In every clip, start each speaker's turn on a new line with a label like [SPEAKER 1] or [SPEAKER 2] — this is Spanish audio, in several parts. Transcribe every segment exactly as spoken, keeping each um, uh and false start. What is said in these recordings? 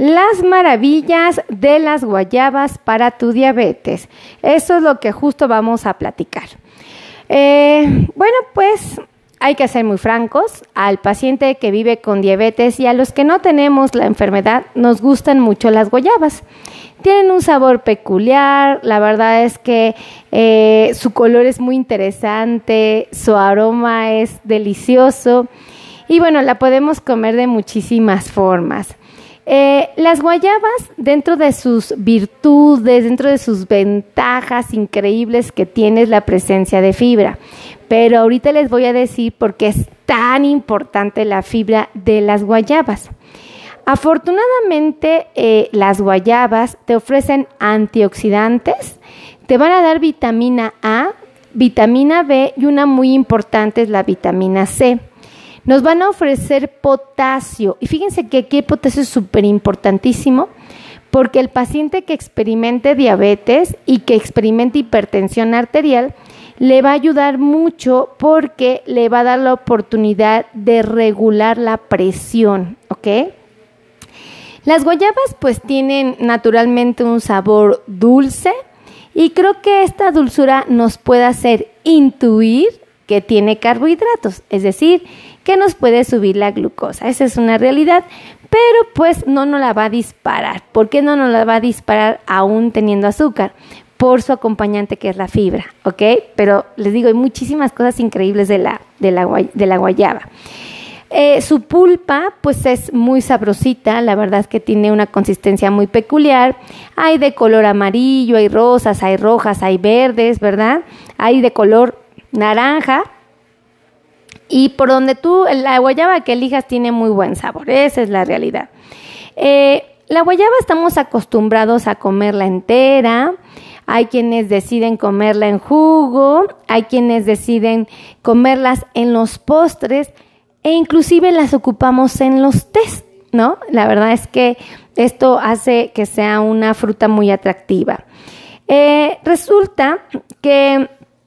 [SPEAKER 1] las maravillas de las guayabas para tu diabetes. Eso es lo que justo vamos a platicar. Eh, bueno, pues hay que ser muy francos. Al paciente que vive con diabetes y a los que no tenemos la enfermedad, nos gustan mucho las guayabas. Tienen un sabor peculiar, la verdad es que eh, su color es muy interesante, su aroma es delicioso y bueno, la podemos comer de muchísimas formas. Eh, las guayabas, dentro de sus virtudes, dentro de sus ventajas increíbles que tiene, es la presencia de fibra. Pero ahorita les voy a decir por qué es tan importante la fibra de las guayabas. Afortunadamente, eh, las guayabas te ofrecen antioxidantes, te van a dar vitamina A, vitamina B y una muy importante es la vitamina C. Nos van a ofrecer potasio y fíjense que aquí el potasio es súper importantísimo porque el paciente que experimente diabetes y que experimente hipertensión arterial le va a ayudar mucho porque le va a dar la oportunidad de regular la presión, ¿ok? Las guayabas pues tienen naturalmente un sabor dulce y creo que esta dulzura nos puede hacer intuir que tiene carbohidratos, es decir, que nos puede subir la glucosa. Esa es una realidad, pero pues no nos la va a disparar. ¿Por qué no nos la va a disparar aún teniendo azúcar? Por su acompañante que es la fibra, ¿ok? Pero les digo, hay muchísimas cosas increíbles de la, de la, de la guayaba. Eh, su pulpa pues es muy sabrosita, la verdad es que tiene una consistencia muy peculiar. Hay de color amarillo, hay rosas, hay rojas, hay verdes, ¿verdad? Hay de color naranja. Y por donde tú, la guayaba que elijas tiene muy buen sabor, esa es la realidad. Eh, la guayaba estamos acostumbrados a comerla entera. Hay quienes deciden comerla en jugo, hay quienes deciden comerlas en los postres e inclusive las ocupamos en los tés, ¿no? La verdad es que esto hace que sea una fruta muy atractiva. Eh, resulta que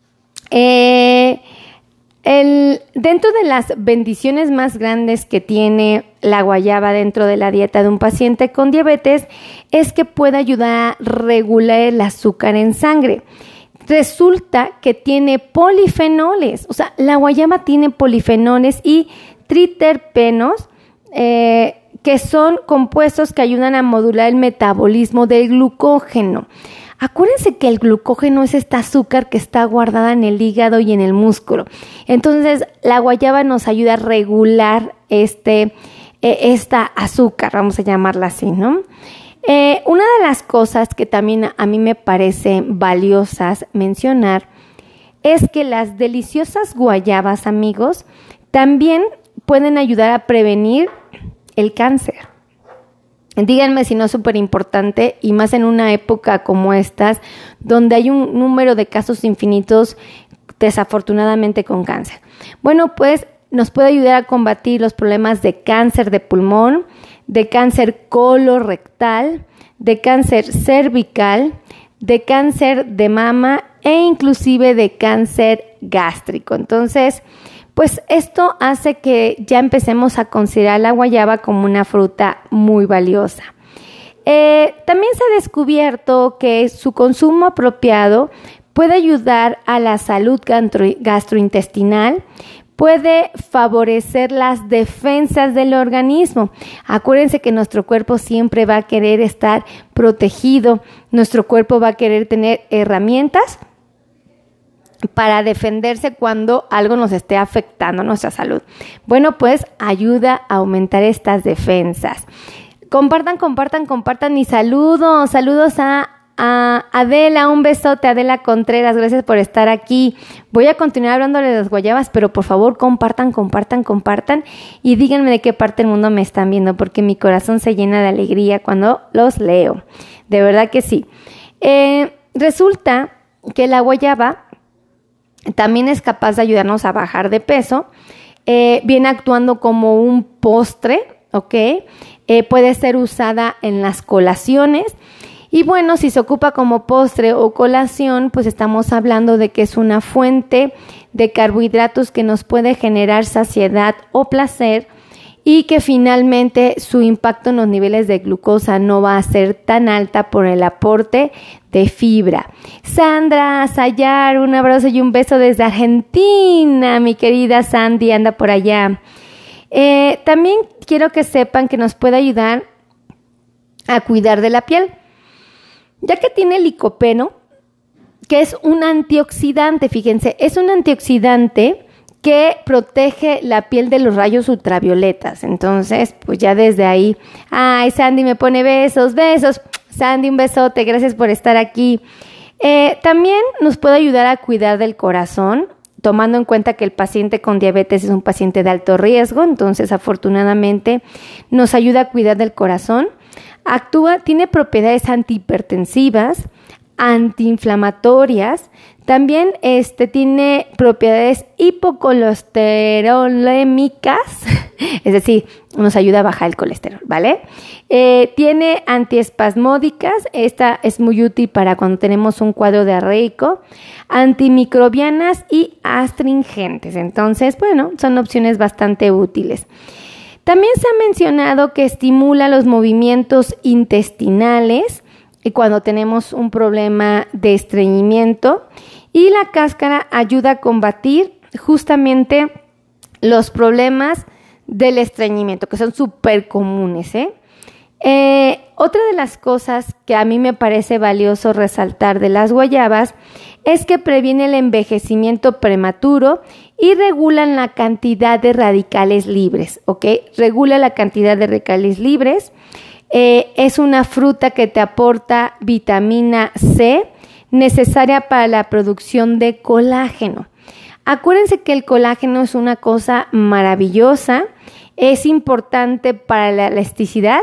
[SPEAKER 1] eh, el, dentro de las bendiciones más grandes que tiene la guayaba dentro de la dieta de un paciente con diabetes es que puede ayudar a regular el azúcar en sangre. Resulta que tiene polifenoles, o sea, la guayaba tiene polifenoles y triterpenos, eh, que son compuestos que ayudan a modular el metabolismo del glucógeno. Acuérdense que el glucógeno es esta azúcar que está guardada en el hígado y en el músculo. Entonces, la guayaba nos ayuda a regular este, eh, esta azúcar, vamos a llamarla así, ¿no? Eh, una de las cosas que también a mí me parece valiosas mencionar es que las deliciosas guayabas, amigos, también pueden ayudar a prevenir el cáncer. Díganme si no es súper importante y más en una época como estas, donde hay un número de casos infinitos desafortunadamente con cáncer. Bueno, pues nos puede ayudar a combatir los problemas de cáncer de pulmón, de cáncer colorectal, de cáncer cervical, de cáncer de mama e inclusive de cáncer gástrico. Entonces, pues esto hace que ya empecemos a considerar la guayaba como una fruta muy valiosa. Eh, también se ha descubierto que su consumo apropiado puede ayudar a la salud gastro- gastrointestinal, puede favorecer las defensas del organismo. Acuérdense que nuestro cuerpo siempre va a querer estar protegido, nuestro cuerpo va a querer tener herramientas para defenderse cuando algo nos esté afectando nuestra salud. Bueno, pues ayuda a aumentar estas defensas. Compartan, compartan, compartan y saludos, saludos a A Adela, un besote, Adela Contreras, gracias por estar aquí. Voy a continuar hablando de las guayabas, pero por favor compartan, compartan, compartan y díganme de qué parte del mundo me están viendo, porque mi corazón se llena de alegría cuando los leo. De verdad que sí. Eh, resulta que la guayaba también es capaz de ayudarnos a bajar de peso. Eh, viene actuando como un postre, ¿ok? Eh, puede ser usada en las colaciones. Y bueno, si se ocupa como postre o colación, pues estamos hablando de que es una fuente de carbohidratos que nos puede generar saciedad o placer y que finalmente su impacto en los niveles de glucosa no va a ser tan alta por el aporte de fibra. Sandra Sayar, un abrazo y un beso desde Argentina, mi querida Sandy, anda por allá. Eh, también quiero que sepan que nos puede ayudar a cuidar de la piel, ya que tiene licopeno, que es un antioxidante, fíjense, es un antioxidante que protege la piel de los rayos ultravioletas. Entonces, pues ya desde ahí, ay, Sandy me pone besos, besos. Sandy, un besote, gracias por estar aquí. Eh, también nos puede ayudar a cuidar del corazón, tomando en cuenta que el paciente con diabetes es un paciente de alto riesgo, entonces afortunadamente nos ayuda a cuidar del corazón. Actúa, tiene propiedades antihipertensivas, antiinflamatorias, también este, tiene propiedades hipocolesterolémicas, es decir, nos ayuda a bajar el colesterol, ¿vale? Eh, tiene antiespasmódicas, esta es muy útil para cuando tenemos un cuadro diarreico, antimicrobianas y astringentes, entonces, bueno, son opciones bastante útiles. También se ha mencionado que estimula los movimientos intestinales cuando tenemos un problema de estreñimiento, y la cáscara ayuda a combatir justamente los problemas del estreñimiento, que son súper comunes, ¿eh? Eh, otra de las cosas que a mí me parece valioso resaltar de las guayabas es que previene el envejecimiento prematuro y regulan la cantidad de radicales libres, ¿ok? Regula la cantidad de radicales libres. Eh, es una fruta que te aporta vitamina C, necesaria para la producción de colágeno. Acuérdense que el colágeno es una cosa maravillosa, es importante para la elasticidad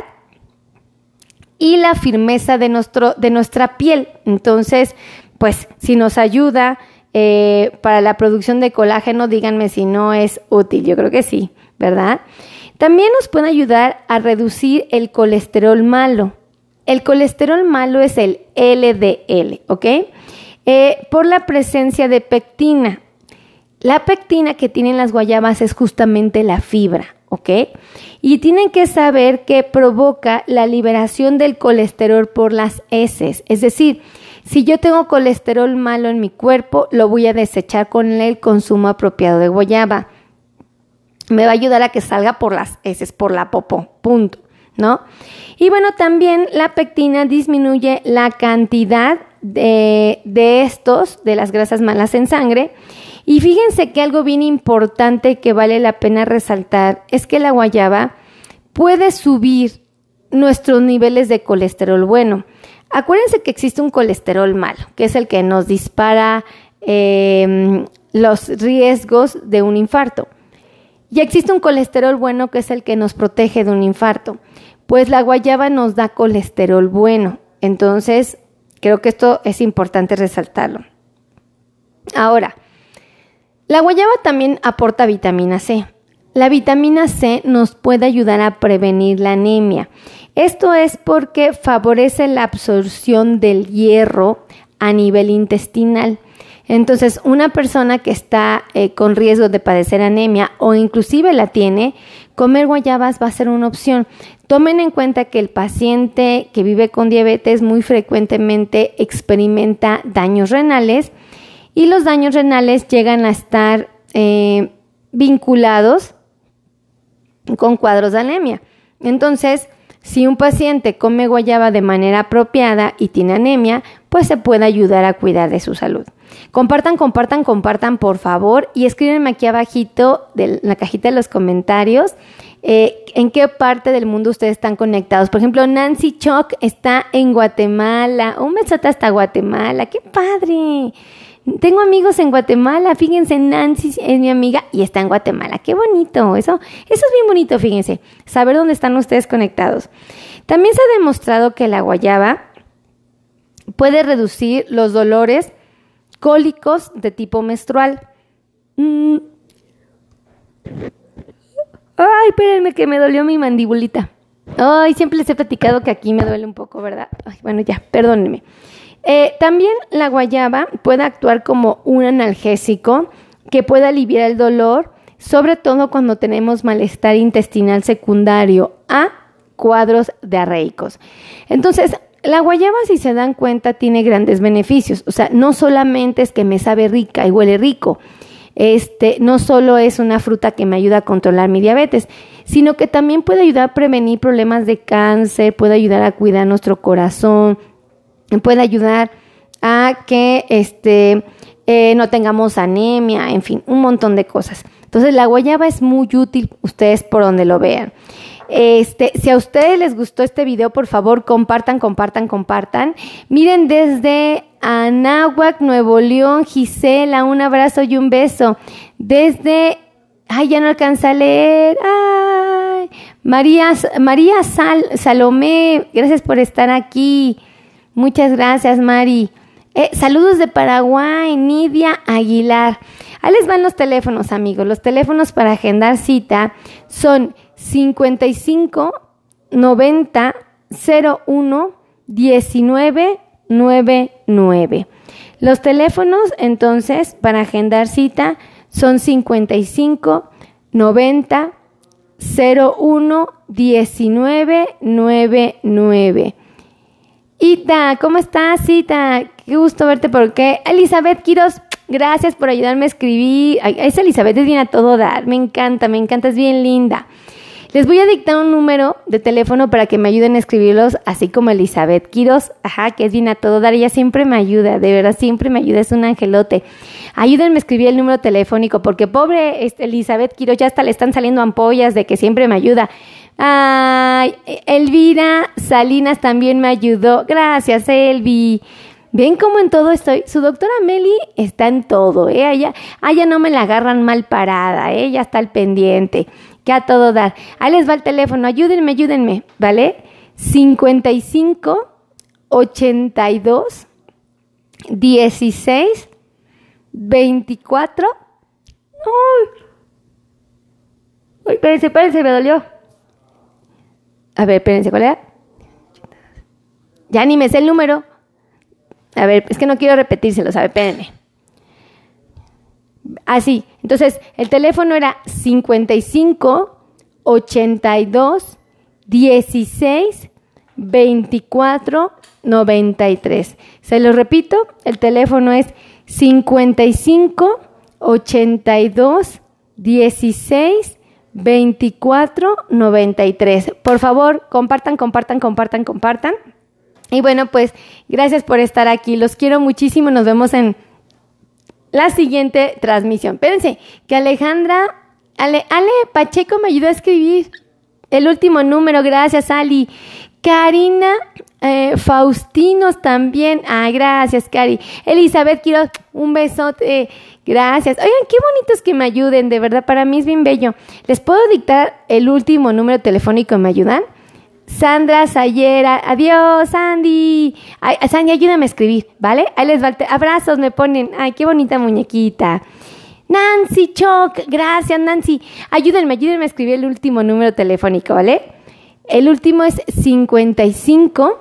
[SPEAKER 1] y la firmeza de, nuestro, de nuestra piel. Entonces, pues si nos ayuda eh, para la producción de colágeno, díganme si no es útil. Yo creo que sí, ¿verdad? También nos puede ayudar a reducir el colesterol malo. El colesterol malo es el L D L, ¿ok? Eh, por la presencia de pectina. La pectina que tienen las guayabas es justamente la fibra, ¿ok? Y tienen que saber que provoca la liberación del colesterol por las heces. Es decir, si yo tengo colesterol malo en mi cuerpo, lo voy a desechar con el consumo apropiado de guayaba. Me va a ayudar a que salga por las heces, por la popó, punto, ¿no? Y bueno, también la pectina disminuye la cantidad de, de estos, de las grasas malas en sangre. Y fíjense que algo bien importante que vale la pena resaltar es que la guayaba puede subir nuestros niveles de colesterol bueno. Acuérdense que existe un colesterol malo, que es el que nos dispara eh, los riesgos de un infarto. Y existe un colesterol bueno, que es el que nos protege de un infarto. Pues la guayaba nos da colesterol bueno. Entonces, creo que esto es importante resaltarlo. Ahora, la guayaba también aporta vitamina C. La vitamina C nos puede ayudar a prevenir la anemia. Esto es porque favorece la absorción del hierro a nivel intestinal. Entonces, una persona que está eh, con riesgo de padecer anemia o inclusive la tiene, comer guayabas va a ser una opción. Tomen en cuenta que el paciente que vive con diabetes muy frecuentemente experimenta daños renales y los daños renales llegan a estar eh, vinculados con cuadros de anemia. Entonces, si un paciente come guayaba de manera apropiada y tiene anemia, pues se puede ayudar a cuidar de su salud. Compartan, compartan, compartan, por favor, y escríbenme aquí abajito de la cajita de los comentarios eh, en qué parte del mundo ustedes están conectados. Por ejemplo, Nancy Choc está en Guatemala. Un besote hasta Guatemala. ¡Qué padre! Tengo amigos en Guatemala, fíjense, Nancy es mi amiga y está en Guatemala. ¡Qué bonito! Eso, eso es bien bonito, fíjense, saber dónde están ustedes conectados. También se ha demostrado que la guayaba puede reducir los dolores cólicos de tipo menstrual. Mm. Ay, espérenme que me dolió mi mandibulita. Ay, siempre les he platicado que aquí me duele un poco, ¿verdad? Ay, bueno, ya, perdónenme. Eh, también la guayaba puede actuar como un analgésico que puede aliviar el dolor sobre todo cuando tenemos malestar intestinal secundario a cuadros diarreicos. Entonces, la guayaba, si se dan cuenta, tiene grandes beneficios. O sea, no solamente es que me sabe rica y huele rico, este, no solo es una fruta que me ayuda a controlar mi diabetes, sino que también puede ayudar a prevenir problemas de cáncer, puede ayudar a cuidar nuestro corazón, puede ayudar a que este, eh, no tengamos anemia, en fin, un montón de cosas. Entonces, la guayaba es muy útil, ustedes por donde lo vean. Este, si a ustedes les gustó este video, por favor, compartan, compartan, compartan. Miren, desde Anáhuac, Nuevo León, Gisela, un abrazo y un beso. Desde, ay, ya no alcanza a leer. Ay, María, María Sal, Salomé, gracias por estar aquí. Muchas gracias, Mari. Eh, saludos de Paraguay, Nidia Aguilar. Ahí les van los teléfonos, amigos. Los teléfonos para agendar cita son cincuenta y cinco noventa cero uno diecinueve noventa y nueve. Los teléfonos, entonces, para agendar cita son cincuenta y cinco noventa cero uno diecinueve noventa y nueve. Ita, ¿cómo estás, Ita? Qué gusto verte. ¿Por qué? Elizabeth Quiroz, gracias por ayudarme a escribir. Ay, esa Elizabeth es bien a todo dar. Me encanta, me encanta, es bien linda. Les voy a dictar un número de teléfono para que me ayuden a escribirlos, así como Elizabeth Quiroz, ajá, que es bien a todo dar. Ella siempre me ayuda, de verdad, siempre me ayuda, es un angelote. Ayúdenme a escribir el número telefónico, porque pobre este, Elizabeth Quiroz, ya hasta le están saliendo ampollas de que siempre me ayuda. Ay, Elvira Salinas también me ayudó. Gracias, Elvi. ¿Ven cómo en todo estoy? Su doctora Meli está en todo, ¿eh? Ella, ella no me la agarran mal parada, ¿eh? Ella está al pendiente, que a todo dar. Ahí les va el teléfono, ayúdenme, ayúdenme, ¿vale? cincuenta y cinco ochenta y dos dieciséis veinticuatro. ¡Uy! Uy, espérense, espérense, me dolió. A ver, espérense, ¿cuál era? Ya ni me sé el número. A ver, es que no quiero repetírselo, ¿sabe? Espérenme. Así, ah, entonces, el teléfono era cincuenta y cinco ochenta y dos dieciséis veinticuatro noventa y tres. Se lo repito, el teléfono es cincuenta y cinco ochenta y dos dieciséis veinticuatro noventa y tres. Por favor, compartan, compartan, compartan, compartan. Y bueno, pues gracias por estar aquí. Los quiero muchísimo. Nos vemos en la siguiente transmisión. Espérense, que Alejandra, Ale, Ale Pacheco me ayudó a escribir el último número. Gracias, Ali. Karina eh, Faustinos también. Ay, gracias, Cari. Elizabeth Quiroz, un besote. Gracias. Oigan, qué bonitos que me ayuden. De verdad, para mí es bien bello. ¿Les puedo dictar el último número telefónico? ¿Me ayudan? Sandra Sayera, adiós, Sandy. Ay, Sandy, ayúdame a escribir, ¿vale? Ahí les va el te- abrazos, me ponen. Ay, qué bonita muñequita. Nancy Choc, gracias, Nancy. Ayúdenme, ayúdenme a escribir el último número telefónico, ¿vale? El último es cincuenta y cinco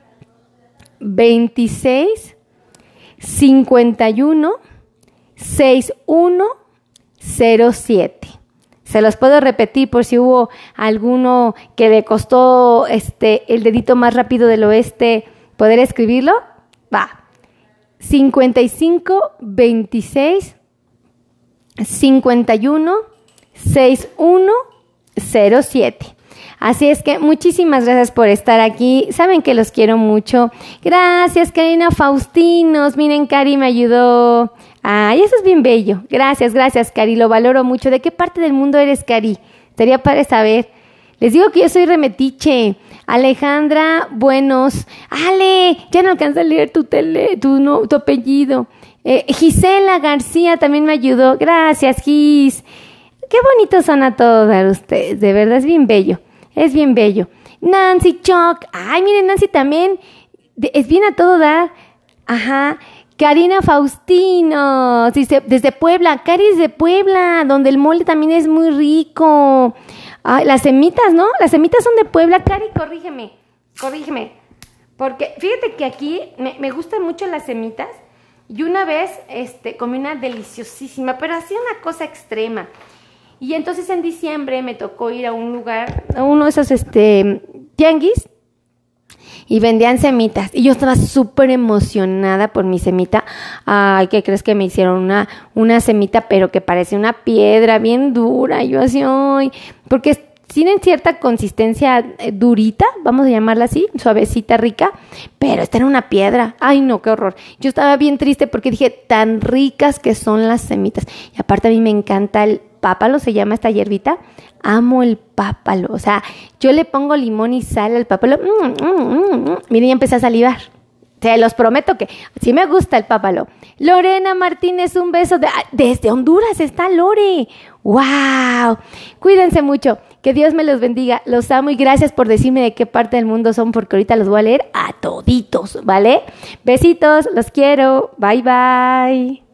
[SPEAKER 1] veintiséis cincuenta y uno sesenta y uno cero siete. Se los puedo repetir por si hubo alguno que le costó este el dedito más rápido del oeste poder escribirlo. Va. cincuenta y cinco veintiséis cincuenta y uno sesenta y uno cero siete. Así es que muchísimas gracias por estar aquí. Saben que los quiero mucho. Gracias, Karina Faustinos. Miren, Cari me ayudó. Ay, eso es bien bello. Gracias, gracias, Cari. Lo valoro mucho. ¿De qué parte del mundo eres, Cari? Sería padre saber. Les digo que yo soy remetiche. Alejandra, buenos. Ale, ya no alcanza a leer tu, tele, tu, no, tu apellido. Eh, Gisela García también me ayudó. Gracias, Gis. Qué bonitos son a todos ustedes. De verdad, es bien bello. Es bien bello. Nancy Choc. Ay, miren, Nancy también. De, es bien a todo dar. Ajá. Karina Faustino. Dice, desde Puebla. Cari es de Puebla, donde el mole también es muy rico. Ay, las semitas, ¿no? Las semitas son de Puebla. Cari, corrígeme. Corrígeme. Porque fíjate que aquí me, me gustan mucho las semitas. Y una vez este, comí una deliciosísima, pero hacía una cosa extrema. Y entonces en diciembre me tocó ir a un lugar, a uno de esos este, tianguis, y vendían semitas. Y yo estaba súper emocionada por mi semita. Ay, ¿qué crees que me hicieron? Una, una semita, pero que parece una piedra bien dura. Y yo así, ay, porque tienen cierta consistencia eh, durita, vamos a llamarla así, suavecita, rica, pero esta era una piedra. Ay, no, qué horror. Yo estaba bien triste porque dije, tan ricas que son las semitas. Y aparte a mí me encanta el pápalo, se llama esta hierbita. Amo el pápalo, o sea, yo le pongo limón y sal al pápalo. Mm, mm, mm, mm. Miren, ya empecé a salivar. Se los prometo que sí me gusta el pápalo. Lorena Martínez, un beso. De, desde Honduras está Lore. ¡Wow! Cuídense mucho. Que Dios me los bendiga. Los amo y gracias por decirme de qué parte del mundo son, porque ahorita los voy a leer a toditos, ¿vale? Besitos, los quiero. Bye, bye.